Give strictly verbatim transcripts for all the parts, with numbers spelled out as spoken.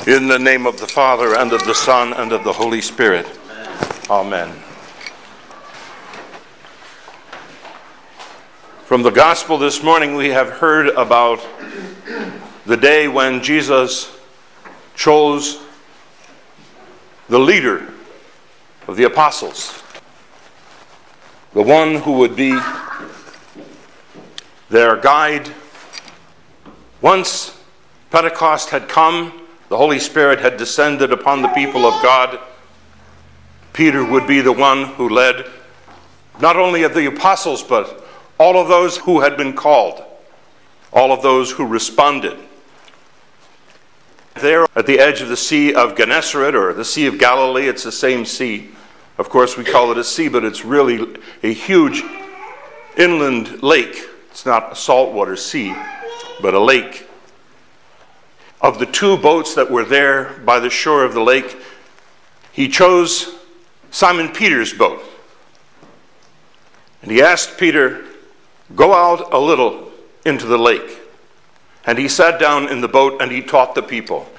In the name of the Father, and of the Son, and of the Holy Spirit. Amen. From the Gospel this morning, we have heard about the day when Jesus chose the leader of the apostles, the one who would be their guide. Once Pentecost had come, the Holy Spirit had descended upon the people of God. Peter would be the one who led not only of the apostles, but all of those who had been called, all of those who responded. There at the edge of the Sea of Gennesaret, or the Sea of Galilee, it's the same sea. Of course, we call it a sea, but it's really a huge inland lake. It's not a saltwater sea, but a lake. Of the two boats that were there by the shore of the lake, he chose Simon Peter's boat. And he asked Peter, "Go out a little into the lake." And he sat down in the boat and he taught the people.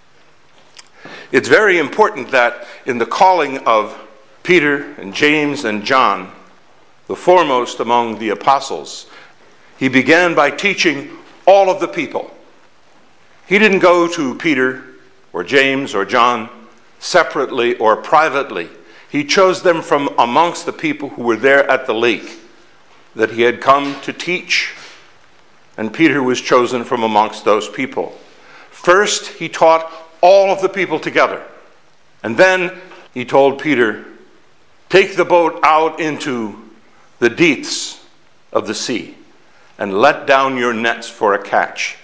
It's very important that in the calling of Peter and James and John, the foremost among the apostles, he began by teaching all of the people. He didn't go to Peter or James or John separately or privately. He chose them from amongst the people who were there at the lake that he had come to teach, and Peter was chosen from amongst those people. First, he taught all of the people together, and then he told Peter, "Take the boat out into the deeps of the sea and let down your nets for a catch."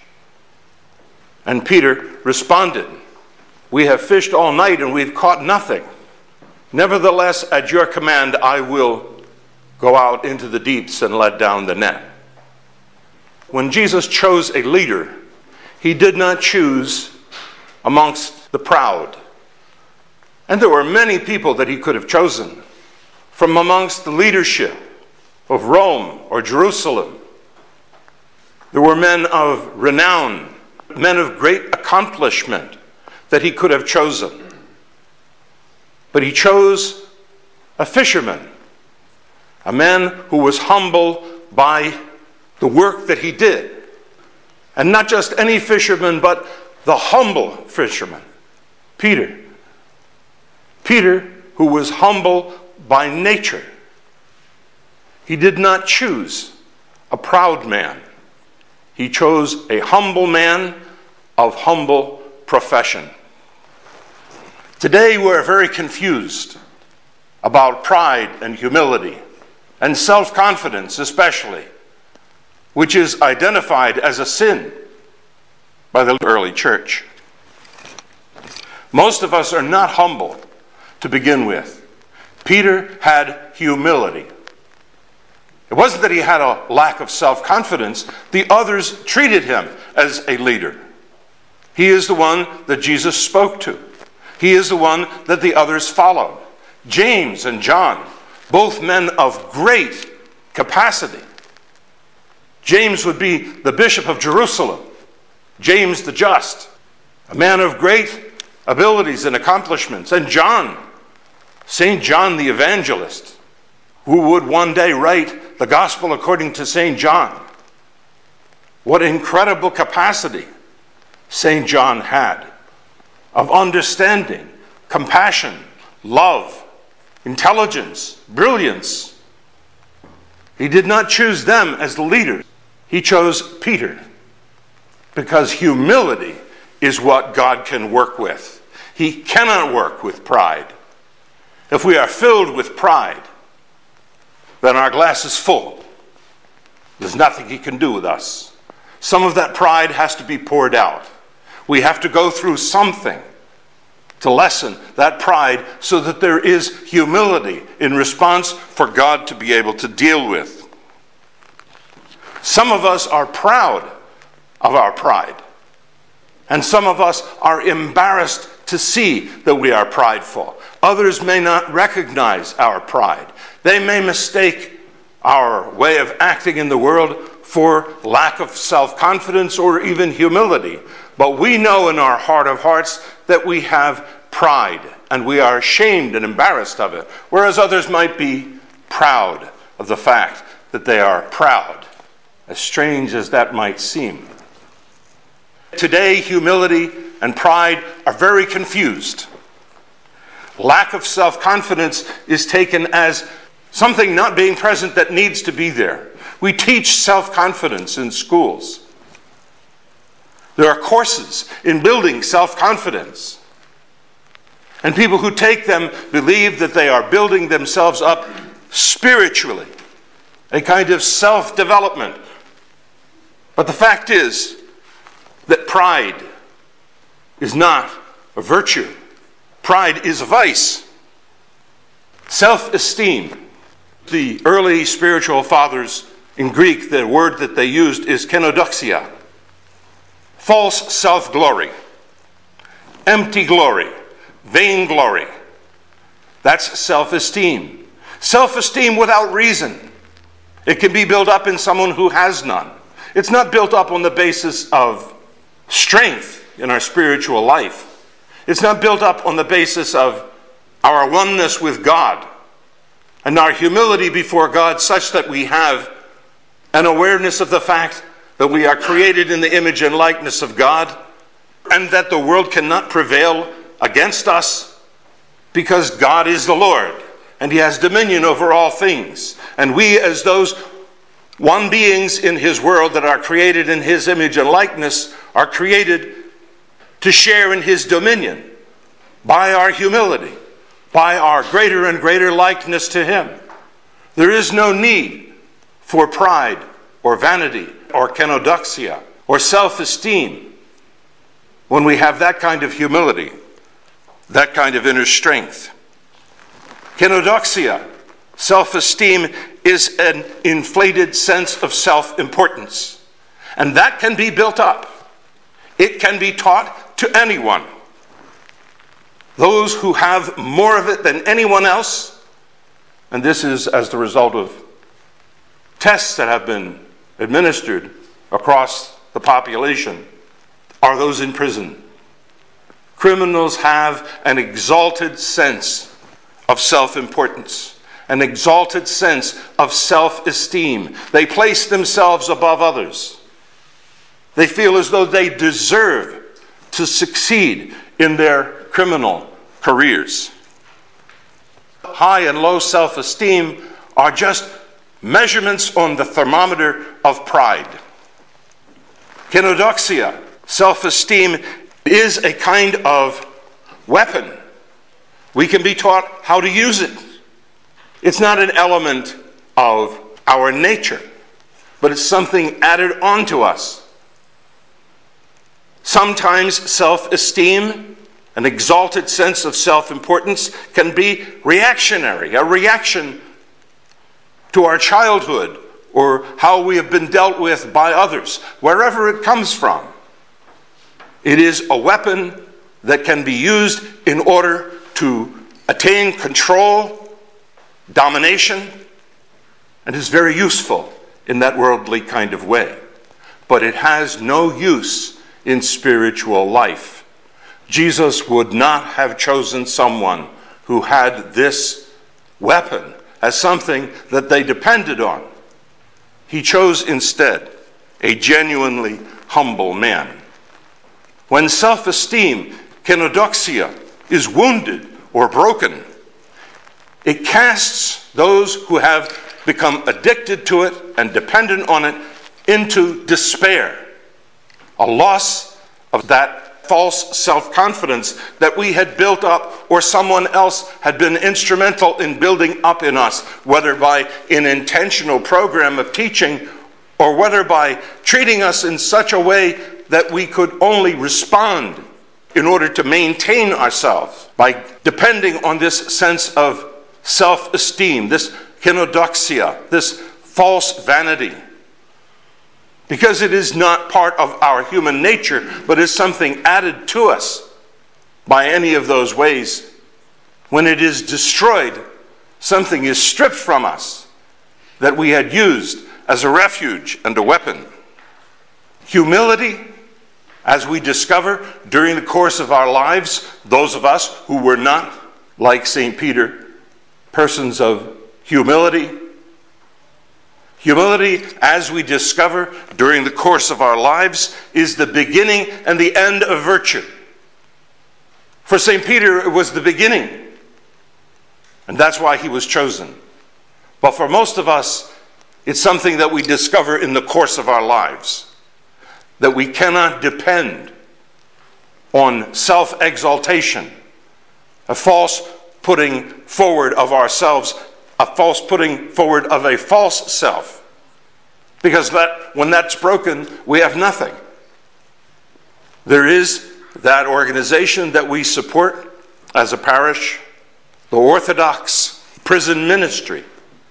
And Peter responded, "We have fished all night and we've caught nothing. Nevertheless, at your command, I will go out into the deeps and let down the net." When Jesus chose a leader, he did not choose amongst the proud. And there were many people that he could have chosen from amongst the leadership of Rome or Jerusalem. There were men of renown, men of great accomplishment that he could have chosen. But he chose a fisherman, a man who was humble by the work that he did. And not just any fisherman, but the humble fisherman, Peter. Peter, who was humble by nature. He did not choose a proud man. He chose a humble man of humble profession. Today we're very confused about pride and humility, and self-confidence especially, which is identified as a sin by the early church. Most of us are not humble to begin with. Peter had humility. It wasn't that he had a lack of self-confidence. The others treated him as a leader. He is the one that Jesus spoke to. He is the one that the others followed. James and John, both men of great capacity. James would be the bishop of Jerusalem. James the Just, a man of great abilities and accomplishments. And John, Saint John the Evangelist, who would one day write the Gospel according to Saint John. What incredible capacity Saint John had of understanding, compassion, love, intelligence, brilliance. He did not choose them as the leaders. He chose Peter, because humility is what God can work with. He cannot work with pride. If we are filled with pride, then our glass is full. There's nothing he can do with us. Some of that pride has to be poured out. We have to go through something to lessen that pride so that there is humility in response for God to be able to deal with. Some of us are proud of our pride, and some of us are embarrassed to see that we are prideful. Others may not recognize our pride. They may mistake our way of acting in the world for lack of self-confidence or even humility. But we know in our heart of hearts that we have pride, and we are ashamed and embarrassed of it, whereas others might be proud of the fact that they are proud, as strange as that might seem. Today, humility and pride are very confused. Lack of self-confidence is taken as something not being present that needs to be there. We teach self-confidence in schools. There are courses in building self-confidence. And people who take them believe that they are building themselves up spiritually, a kind of self-development. But the fact is that pride is not a virtue. Pride is a vice. Self-esteem. The early spiritual fathers in Greek, the word that they used is kenodoxia. False self-glory. Empty glory. Vainglory. That's self-esteem. Self-esteem without reason. It can be built up in someone who has none. It's not built up on the basis of strength in our spiritual life. It's not built up on the basis of our oneness with God and our humility before God, such that we have an awareness of the fact that we are created in the image and likeness of God, and that the world cannot prevail against us because God is the Lord and He has dominion over all things. And we, as those one beings in His world that are created in His image and likeness, are created to share in His dominion by our humility, by our greater and greater likeness to Him. There is no need for pride or vanity or kenodoxia or self-esteem when we have that kind of humility, that kind of inner strength. Kenodoxia, self-esteem, is an inflated sense of self-importance. And that can be built up. It can be taught to anyone. Those who have more of it than anyone else, and this is as the result of tests that have been administered across the population, are those in prison. Criminals have an exalted sense of self-importance, an exalted sense of self-esteem. They place themselves above others. They feel as though they deserve to succeed in their criminal careers. High and low self-esteem are just measurements on the thermometer of pride. Kenodoxia, self-esteem, is a kind of weapon. We can be taught how to use it. It's not an element of our nature, but it's something added onto us. Sometimes self-esteem, an exalted sense of self-importance, can be reactionary, a reaction to our childhood or how we have been dealt with by others, wherever it comes from. It is a weapon that can be used in order to attain control, domination, and is very useful in that worldly kind of way. But it has no use in spiritual life. Jesus would not have chosen someone who had this weapon as something that they depended on. He chose instead a genuinely humble man. When self-esteem, kenodoxia, is wounded or broken, it casts those who have become addicted to it and dependent on it into despair, a loss of that false self-confidence that we had built up or someone else had been instrumental in building up in us, whether by an intentional program of teaching or whether by treating us in such a way that we could only respond in order to maintain ourselves by depending on this sense of self-esteem, this kenodoxia, this false vanity. Because it is not part of our human nature, but is something added to us by any of those ways. When it is destroyed, something is stripped from us that we had used as a refuge and a weapon. Humility, as we discover during the course of our lives, those of us who were not, like Saint Peter, persons of humility. Humility, as we discover during the course of our lives, is the beginning and the end of virtue. For Saint Peter, it was the beginning, and that's why he was chosen. But for most of us, it's something that we discover in the course of our lives, that we cannot depend on self-exaltation, a false putting forward of ourselves, a false putting forward of a false self. Because that, when that's broken, we have nothing. There is that organization that we support as a parish, the Orthodox Prison Ministry.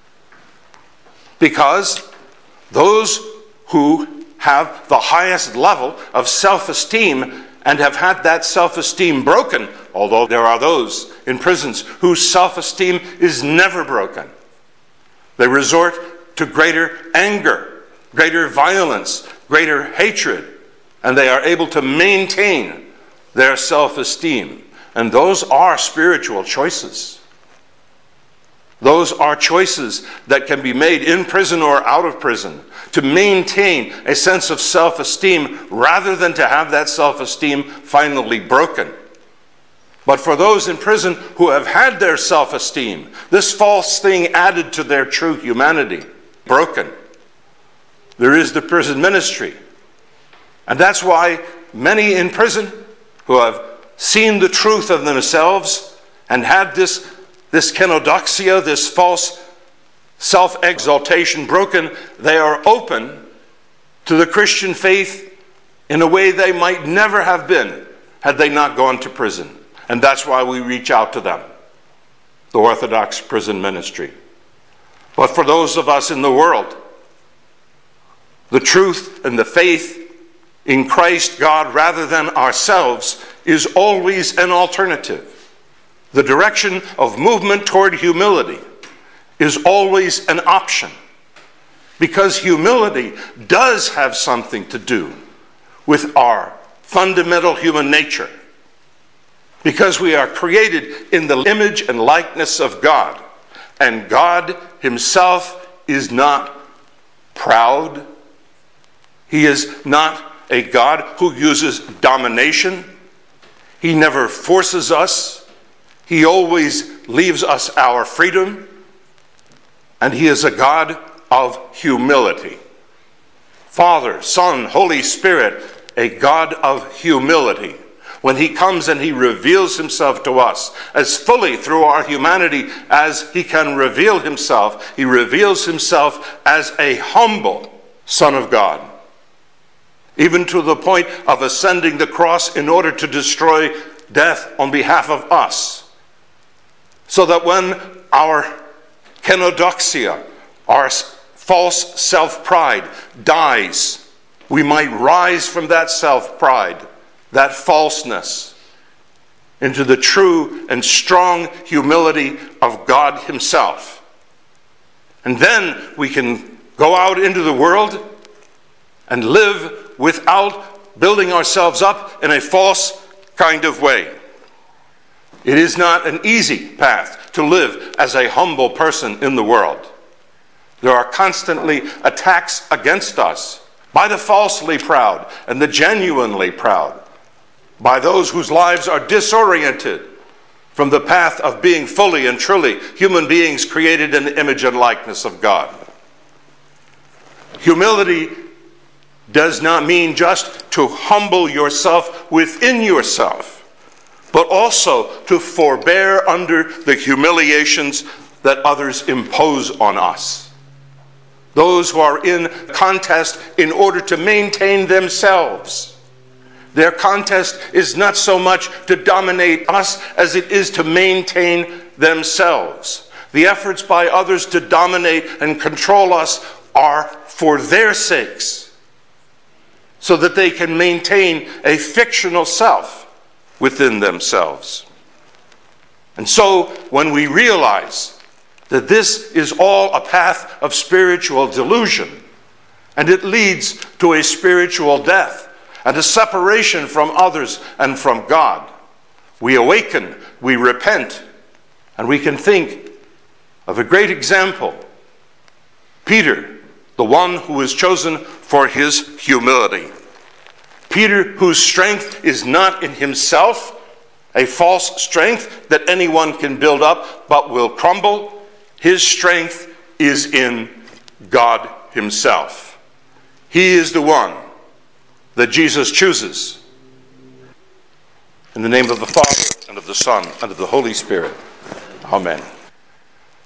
Because those who have the highest level of self-esteem and have had that self-esteem broken, although there are those in prisons whose self-esteem is never broken. They resort to greater anger, greater violence, greater hatred, and they are able to maintain their self-esteem. And those are spiritual choices. Those are choices that can be made in prison or out of prison to maintain a sense of self-esteem rather than to have that self-esteem finally broken. But for those in prison who have had their self-esteem, this false thing added to their true humanity, broken, there is the prison ministry. And that's why many in prison who have seen the truth of themselves and had this This kenodoxia, this false self-exaltation broken, they are open to the Christian faith in a way they might never have been had they not gone to prison. And that's why we reach out to them, the Orthodox Prison Ministry. But for those of us in the world, the truth and the faith in Christ God rather than ourselves is always an alternative. The direction of movement toward humility is always an option, because humility does have something to do with our fundamental human nature, because we are created in the image and likeness of God, and God himself is not proud. He is not a God who uses domination. He never forces us. He always leaves us our freedom, and he is a God of humility. Father, Son, Holy Spirit, a God of humility. When he comes and he reveals himself to us as fully through our humanity as he can reveal himself, he reveals himself as a humble Son of God, even to the point of ascending the cross in order to destroy death on behalf of us. So that when our kenodoxia, our false self-pride, dies, we might rise from that self-pride, that falseness, into the true and strong humility of God himself. And then we can go out into the world and live without building ourselves up in a false kind of way. It is not an easy path to live as a humble person in the world. There are constantly attacks against us by the falsely proud and the genuinely proud, by those whose lives are disoriented from the path of being fully and truly human beings created in the image and likeness of God. Humility does not mean just to humble yourself within yourself, but also to forbear under the humiliations that others impose on us. Those who are in contest in order to maintain themselves. Their contest is not so much to dominate us as it is to maintain themselves. The efforts by others to dominate and control us are for their sakes, so that they can maintain a fictional self within themselves. And so, when we realize that this is all a path of spiritual delusion, And it leads to a spiritual death and a separation from others and from God. We awaken, we repent, and we can think of a great example. Peter, the one who is chosen for his humility. Peter, whose strength is not in himself, a false strength that anyone can build up but will crumble. His strength is in God himself. He is the one that Jesus chooses. In the name of the Father, and of the Son, and of the Holy Spirit. Amen.